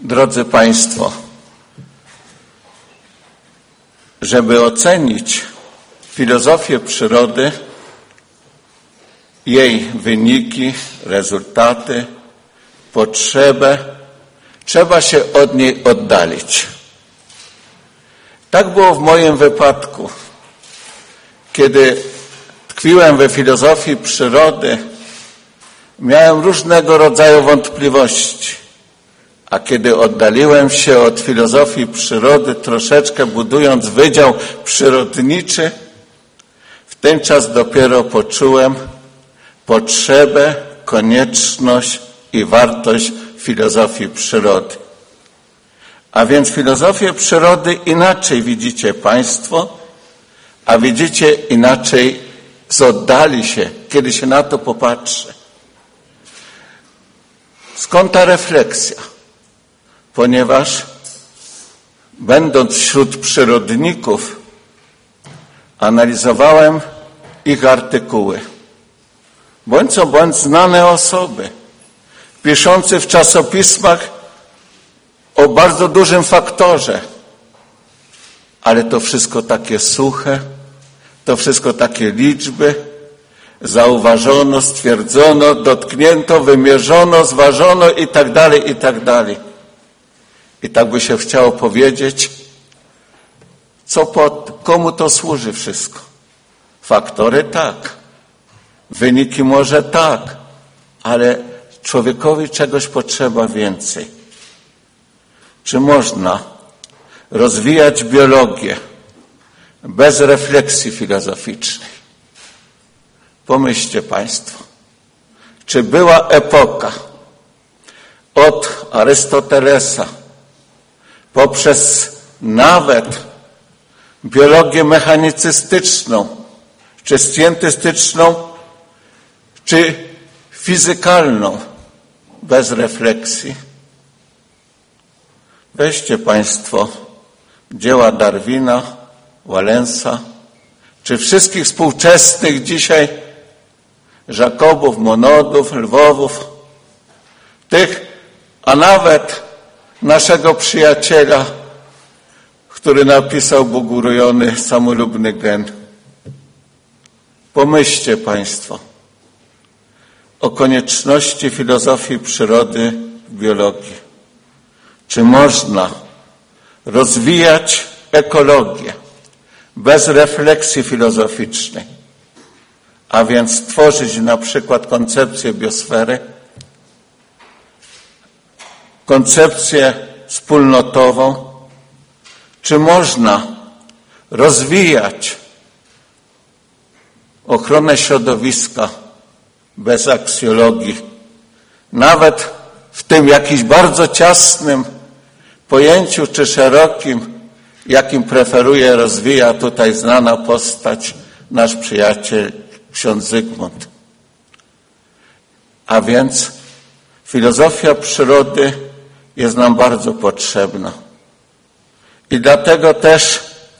Drodzy Państwo, żeby ocenić filozofię przyrody, jej wyniki, rezultaty, potrzebę, trzeba się od niej oddalić. Tak było w moim wypadku. Kiedy tkwiłem we filozofii przyrody, miałem różnego rodzaju wątpliwości. A kiedy oddaliłem się od filozofii przyrody, troszeczkę budując wydział przyrodniczy, w ten czas dopiero poczułem potrzebę, konieczność i wartość filozofii przyrody. A więc filozofię przyrody inaczej widzicie Państwo, a widzicie inaczej z oddali się, kiedy się na to popatrzy. Skąd ta refleksja? Ponieważ będąc wśród przyrodników, analizowałem ich artykuły. Bądź co bądź znane osoby, piszące w czasopismach o bardzo dużym faktorze. Ale to wszystko takie suche, to wszystko takie liczby. Zauważono, stwierdzono, dotknięto, wymierzono, zważono i tak dalej, i tak dalej. I tak by się chciało powiedzieć, komu to służy wszystko. Faktory tak, wyniki może tak, ale człowiekowi czegoś potrzeba więcej. Czy można rozwijać biologię bez refleksji filozoficznej? Pomyślcie Państwo, czy była epoka od Arystotelesa poprzez nawet biologię mechanicystyczną, czy scjentystyczną, czy fizykalną, bez refleksji? Weźcie Państwo dzieła Darwina, Wallace'a, czy wszystkich współczesnych dzisiaj Jacobów, Monodów, Lwowów, a nawet naszego przyjaciela, który napisał Bóg urojony, samolubny gen. Pomyślcie Państwo o konieczności filozofii przyrody w biologii. Czy można rozwijać ekologię bez refleksji filozoficznej, a więc tworzyć na przykład koncepcję biosfery, koncepcję wspólnotową? Czy można rozwijać ochronę środowiska bez aksjologii, nawet w tym jakimś bardzo ciasnym pojęciu czy szerokim, jakim preferuje, rozwija tutaj znana postać, nasz przyjaciel ksiądz Zygmunt? A więc filozofia przyrody jest nam bardzo potrzebna. I dlatego też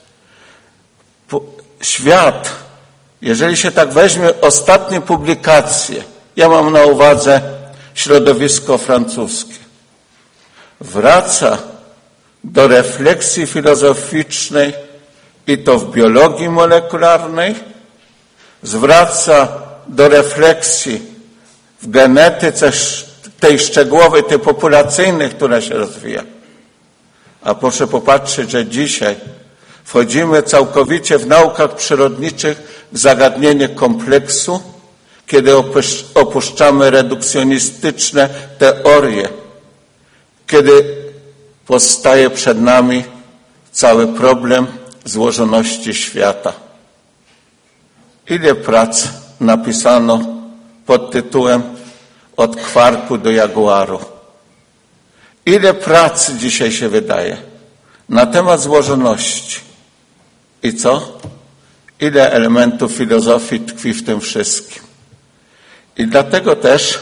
świat, jeżeli się tak weźmie ostatnie publikacje, ja mam na uwadze środowisko francuskie, wraca do refleksji filozoficznej i to w biologii molekularnej, zwraca do refleksji w genetyce tej szczegółowej, tej populacyjnej, która się rozwija. A proszę popatrzeć, że dzisiaj wchodzimy całkowicie w naukach przyrodniczych w zagadnienie kompleksu, kiedy opuszczamy redukcjonistyczne teorie, kiedy powstaje przed nami cały problem złożoności świata. Ile prac napisano pod tytułem Od kwarku do jaguaru? Ile prac dzisiaj się wydaje na temat złożoności? I co? Ile elementów filozofii tkwi w tym wszystkim? I dlatego też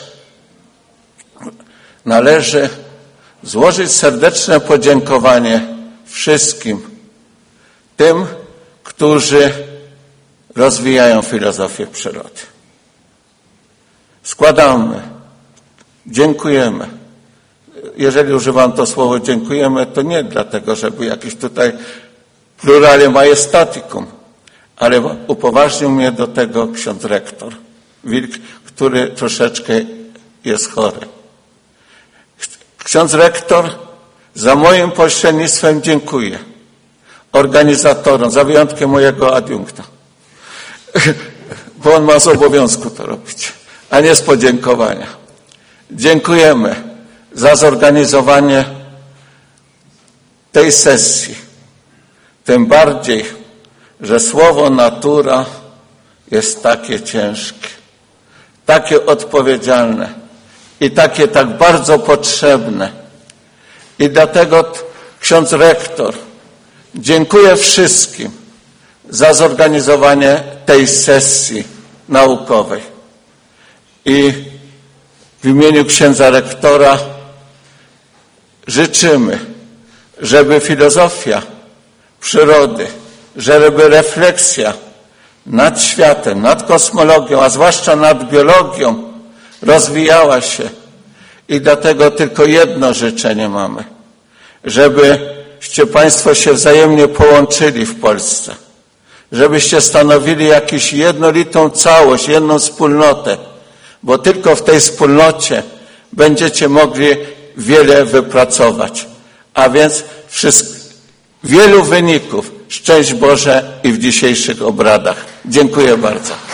należy złożyć serdeczne podziękowanie wszystkim tym, którzy rozwijają filozofię przyrody. Składamy, dziękujemy. jeżeli używam to słowo dziękujemy, to nie dlatego, żeby jakiś tutaj plurale majestaticum, ale upoważnił mnie do tego ksiądz rektor Wilk, który troszeczkę jest chory. Ksiądz rektor za moim pośrednictwem dziękuję organizatorom, za wyjątkiem mojego adiunkta, bo on ma z obowiązku to robić, a nie z podziękowania. Dziękujemy za zorganizowanie tej sesji. Tym bardziej, że słowo natura jest takie ciężkie, takie odpowiedzialne i takie tak bardzo potrzebne. I dlatego ksiądz rektor dziękuję wszystkim za zorganizowanie tej sesji naukowej. I w imieniu księdza rektora życzymy, żeby filozofia przyrody, żeby refleksja nad światem, nad kosmologią, a zwłaszcza nad biologią rozwijała się. I dlatego tylko jedno życzenie mamy, żebyście Państwo się wzajemnie połączyli w Polsce, żebyście stanowili jakąś jednolitą całość, jedną wspólnotę, bo tylko w tej wspólnocie będziecie mogli wiele wypracować. A więc wielu wyników. Szczęść Boże i w dzisiejszych obradach. Dziękuję bardzo.